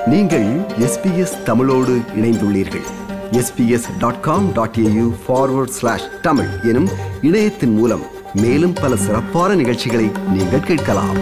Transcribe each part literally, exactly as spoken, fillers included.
நீங்கள் எஸ்பிஎஸ் தமிழோடு இணைந்துள்ளீர்கள். SBS dot com dot AU forward slash Tamil எனும் இணையத்தின் மூலம் மேலும் பல சிறப்பான நிகழ்ச்சிகளை நீங்கள் கேட்கலாம்.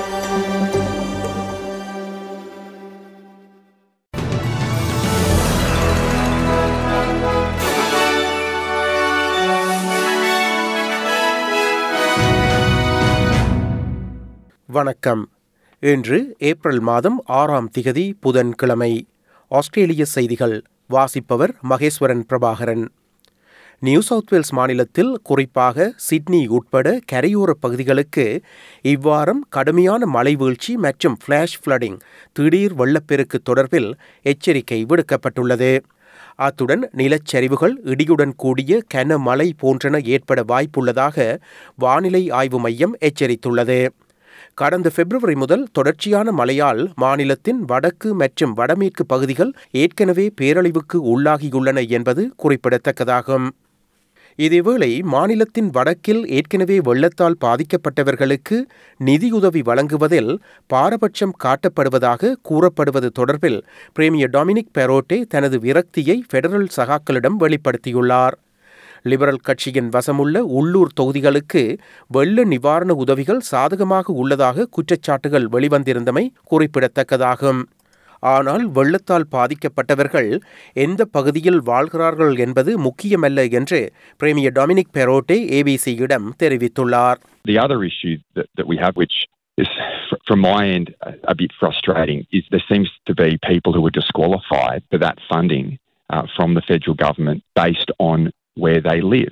வணக்கம். இன்று ஏப்ரல் மாதம் ஆறாம் திகதி புதன்கிழமை. ஆஸ்திரேலிய செய்திகள் வாசிப்பவர் Maheswaran Prabakaran. New South Wales மாநிலத்தில் குறிப்பாக சிட்னி உட்பட கரையோர பகுதிகளுக்கு இவ்வாரம் கடுமையான மழை வீழ்ச்சி மற்றும் ஃபிளாஷ் ஃப்ளடிங் திடீர் வெள்ளப்பெருக்கு தொடர்பில் எச்சரிக்கை விடுக்கப்பட்டுள்ளது. அத்துடன் நிலச்சரிவுகள், இடியுடன் கூடிய கனமழை போன்றன ஏற்பட வாய்ப்புள்ளதாக வானிலை ஆய்வு மையம் எச்சரித்துள்ளது. கடந்த பிப்ரவரி முதல் தொடர்ச்சியான மழையால் மாநிலத்தின் வடக்கு மற்றும் வடமேற்கு பகுதிகள் ஏற்கனவே பேரழிவுக்கு உள்ளாகியுள்ளன என்பது குறிப்பிடத்தக்கதாகும். இதேவேளை மாநிலத்தின் வடக்கில் ஏற்கனவே வெள்ளத்தால் பாதிக்கப்பட்டவர்களுக்கு நிதியுதவி வழங்குவதில் பாரபட்சம் காட்டப்படுவதாக கூறப்படுவது தொடர்பில் பிரீமியர் டொமினிக் பெரோட்டே தனது விரக்தியை பெடரல் சகாக்களிடம் வெளிப்படுத்தியுள்ளார். லிபரல் கட்சியின் வசமுள்ள உள்ளூர் தொகுதிகளுக்கு வெள்ள நிவாரண உதவிகள் சாதகமாக உள்ளதாக குற்றச்சாட்டுகள் வெளிவந்திருந்தமை குறிப்பிடத்தக்கதாகும். ஆனால் வெள்ளத்தால் பாதிக்கப்பட்டவர்கள் எந்த பகுதியில் வாழ்கிறார்கள் என்பது முக்கியமல்ல என்று பிரீமியர் டொமினிக் பெரோட்டே ஏபிசியிடம் தெரிவித்துள்ளார். The other issue that, that we have, which is from my end a bit frustrating, is there seems to be people who are disqualified for that funding uh, from the federal government based on where they live.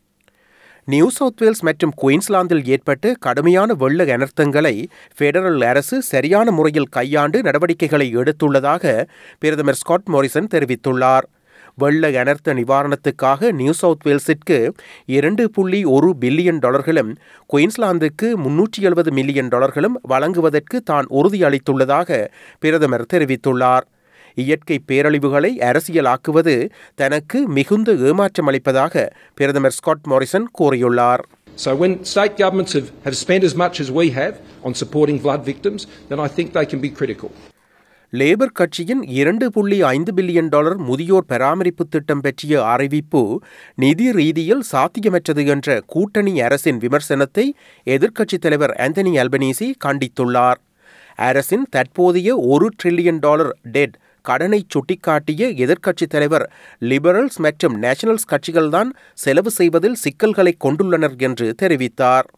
New South Wales மற்றும் குயின்ஸ்லாந்தில் ஏற்பட்ட கடுமையான வெள்ள அனர்த்தங்களை federal அரசு சரியான முறையில் கையாண்டு நடவடிக்கைகளை எடுத்துள்ளதாக பிரதமர் ஸ்காட் மோரிசன் தெரிவித்துள்ளார். வெள்ள அனர்த்த நிவாரணத்துக்காக நியூ சவுத் வேல்ஸிற்கு இரண்டு புள்ளி ஒரு பில்லியன் டாலர்களும் குயின்ஸ்லாந்துக்கு முன்னூற்றி எழுபது மில்லியன் டாலர்களும் வழங்குவதற்கு தான் உறுதியளித்துள்ளதாக பிரதமர் தெரிவித்துள்ளார். இயற்கை பேரழிவுகளை அரசியலாக்குவது தனக்கு மிகுந்த ஏமாற்றம் அளிப்பதாக பிரதமர் ஸ்காட் மோரிசன் கூறியுள்ளார். So when state governments have, have spent as much as we have on supporting flood victims, then I think they can be critical. Labor கட்சியின் இரண்டு புள்ளி ஐந்து பில்லியன் டாலர் முதியோர் பராமரிப்பு திட்டம் பற்றிய அறிவிப்பு நிதி ரீதியில் சாத்தியமற்றது என்ற கூட்டணி அரசின் விமர்சனத்தை எதிர்க்கட்சித் தலைவர் ஆந்தனி அல்பனீசி கண்டித்துள்ளார். அரசின் தற்போதைய ஒரு டிரில்லியன் டாலர் டெட் கடனை சுட்டிக்காட்டிய எதிர்க்கட்சித் தலைவர் லிபரல்ஸ் மற்றும் நேஷனல்ஸ் கட்சிகள்தான் செலவு செய்வதில் சிக்கல்களை கொண்டுள்ளனர் என்று தெரிவித்தார்.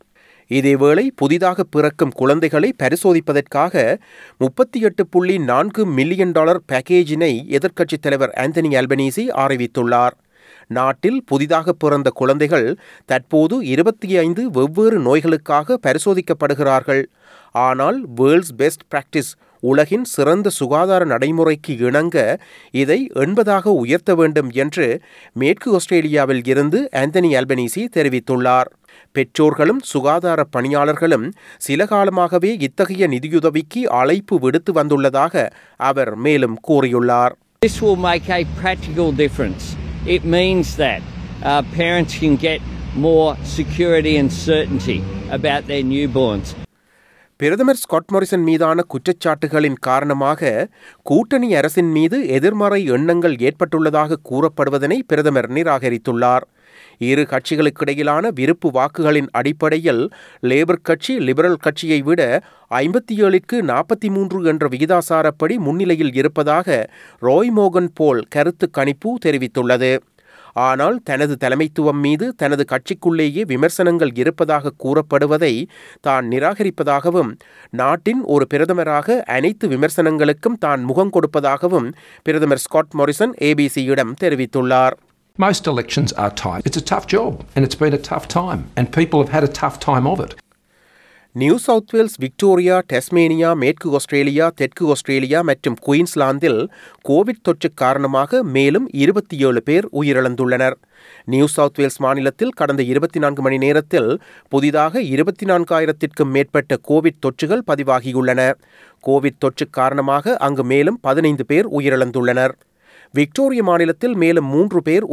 இதேவேளை புதிதாக பிறக்கும் குழந்தைகளை பரிசோதிப்பதற்காக முப்பத்தி எட்டு புள்ளி நான்கு மில்லியன் டாலர் பேக்கேஜினை எதிர்க்கட்சித் தலைவர் ஆந்தனி அல்பனீசி அறிவித்துள்ளார். நாட்டில் புதிதாக பிறந்த குழந்தைகள் தற்போது இருபத்தி ஐந்து வெவ்வேறு நோய்களுக்காக பரிசோதிக்கப்படுகிறார்கள். ஆனால் வேர்ல்ட்ஸ் பெஸ்ட் பிராக்டிஸ், உலகின் சிறந்த சுகாதார நடைமுறைக்கு இணங்க இதை எண்பதாக உயர்த்த வேண்டும் என்று மேற்கு ஆஸ்திரேலியாவில் இருந்து ஆந்தனி அல்பனீசி தெரிவித்துள்ளார். பெற்றோர்களும் சுகாதார பணியாளர்களும் சில காலமாகவே இத்தகைய நிதியுதவிக்கு அழைப்பு விடுத்து வந்துள்ளதாக அவர் மேலும் கூறியுள்ளார். This will make a practical difference. It means that uh, parents can get more security and certainty about their newborns. பிரதமர் ஸ்காட் மோரிசன் மீதான குற்றச்சாட்டுகளின் காரணமாக கூட்டணி அரசின் மீது எதிர்மறை எண்ணங்கள் ஏற்பட்டுள்ளதாக கூறப்படுவதனை பிரதமர் நிராகரித்துள்ளார். இரு கட்சிகளுக்கிடையிலான விருப்பு வாக்குகளின் அடிப்படையில் லேபர் கட்சி லிபரல் கட்சியை விட ஐம்பத்தி ஏழுக்கு நாற்பத்தி மூன்று என்ற விகிதாசாரப்படி முன்னிலையில் இருப்பதாக ரோய் மோகன் போல் கருத்து கணிப்பு தெரிவித்துள்ளது. ஆனால் தனது தலைமைத்துவம் மீது தனது கட்சிக்குள்ளேயே விமர்சனங்கள் இருப்பதாக கூறப்படுவதை தான் நிராகரிப்பதாகவும், நாட்டின் ஒரு பிரதமராக அனைத்து விமர்சனங்களுக்கும் தான் முகம் கொடுப்பதாகவும் பிரதமர் ஸ்காட் மோரிசன் ஏபிசியிடம் தெரிவித்துள்ளார். Most elections are tight. It's a tough job and it's been a tough time and people have had a tough time of it. New South Wales, Victoria, Tasmania, மேற்கு ஆஸ்திரேலியா, தெற்கு Australia மற்றும் குயின்ஸ்லாந்தில் Covid தொற்று காரணமாக மேலும் இருபத்தி ஏழு பேர் உயிரிழந்துள்ளனர். நியூ சவுத் வேல்ஸ் மாநிலத்தில் கடந்த இருபத்தி நான்கு மணி நேரத்தில் புதிதாக இருபத்தி நான்காயிரத்திற்கும் மேற்பட்ட கோவிட் தொற்றுகள் பதிவாகியுள்ளன. கோவிட் தொற்று காரணமாக அங்கு மேலும் பதினைந்து பேர் உயிரிழந்துள்ளனர். விக்டோரிய மாநிலத்தில் மேலும் மூன்று பேர்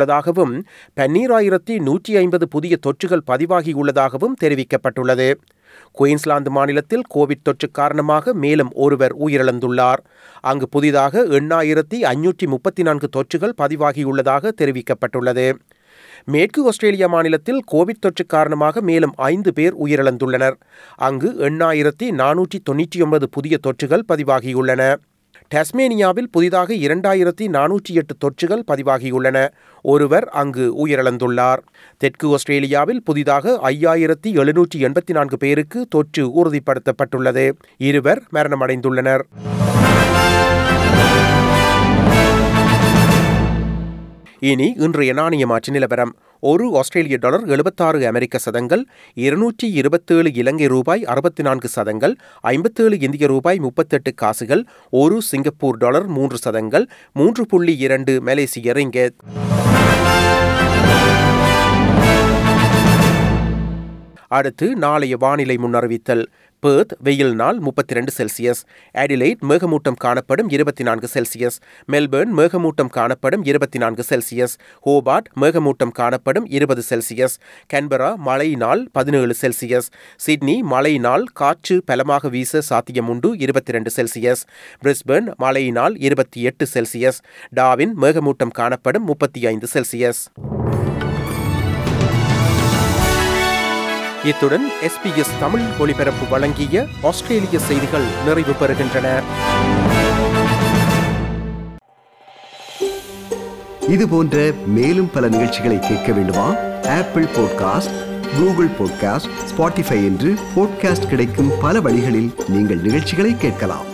உயிரிழந்துள்ளதாகவும் பன்னீராயிரத்தி நூற்றி ஐம்பது புதிய தொற்றுகள் பதிவாகியுள்ளதாகவும் தெரிவிக்கப்பட்டுள்ளது. குயின்ஸ்லாந்து மாநிலத்தில் கோவிட் தொற்று காரணமாக மேலும் ஒருவர் உயிரிழந்துள்ளார். அங்கு புதிதாக எண்ணாயிரத்தி ஐநூற்றி முப்பத்தி நான்கு தொற்றுகள் பதிவாகியுள்ளதாக தெரிவிக்கப்பட்டுள்ளது. மேற்கு ஆஸ்திரேலியா மாநிலத்தில் கோவிட் தொற்று காரணமாக மேலும் ஐந்து பேர் உயிரிழந்துள்ளனர். அங்கு எண்ணாயிரத்தி நானூற்றி தொன்னூற்றி ஒன்பது புதிய தொற்றுகள் பதிவாகியுள்ளன. டாஸ்மேனியாவில் புதிதாக இரண்டாயிரத்தி நானூற்றி எட்டு தொற்றுகள் பதிவாகியுள்ளன. ஒருவர் அங்கு உயிரிழந்துள்ளார். தெற்கு ஆஸ்திரேலியாவில் புதிதாக ஐயாயிரத்தி எழுநூற்றி எண்பத்தி நான்கு பேருக்கு தொற்று உறுதிப்படுத்தப்பட்டுள்ளது. இருவர் மரணமடைந்துள்ளனர். இனி இன்றைய நாணய மாற்று நிலவரம். ஒரு ஆஸ்திரேலிய டாலர் எழுபத்தாறு அமெரிக்க சதங்கள், இருநூற்றி இருபத்தேழு இலங்கை ரூபாய் அறுபத்தி நான்கு சதங்கள், ஐம்பத்தேழு இந்திய ரூபாய் முப்பத்தெட்டு காசுகள், ஒரு சிங்கப்பூர் டாலர் மூன்று சதங்கள், மூன்று புள்ளி இரண்டு மலேசிய ரிங்கெட். அடுத்து நாளைய வானிலை முன்னறிவித்தல். பெர்த் வெயில் நாள் முப்பத்தி ரெண்டு செல்சியஸ், அடிலைட் மேகமூட்டம் காணப்படும் இருபத்தி நான்கு செல்சியஸ், மெல்பர்ன் மேகமூட்டம் காணப்படும் இருபத்தி நான்கு செல்சியஸ், ஹோபார்ட் மேகமூட்டம் காணப்படும் இருபது செல்சியஸ், கேன்பரா மழை நாள் பதினேழு செல்சியஸ், சிட்னி மழை நாள் காற்று பலமாக வீச சாத்தியமுண்டு இருபத்தி ரெண்டு செல்சியஸ், பிரிஸ்பர்ன் மழை நாள் இருபத்தி எட்டு செல்சியஸ், டார்வின் மேகமூட்டம் காணப்படும் முப்பத்தி ஐந்து செல்சியஸ். இத்துடன் எஸ்பிஎஸ் தமிழ் ஒலிபரப்பு வழங்கிய ஆஸ்திரேலிய செய்திகள் நிறைவு பெறுகின்றன. இது போன்ற மேலும் பல நிகழ்ச்சிகளை கேட்க வேண்டுமா? Apple podcast, Google podcast, Spotify என்று பாட்காஸ்ட் கிடைக்கும் பல வழிகளில் நீங்கள் நிகழ்ச்சிகளை கேட்கலாம்.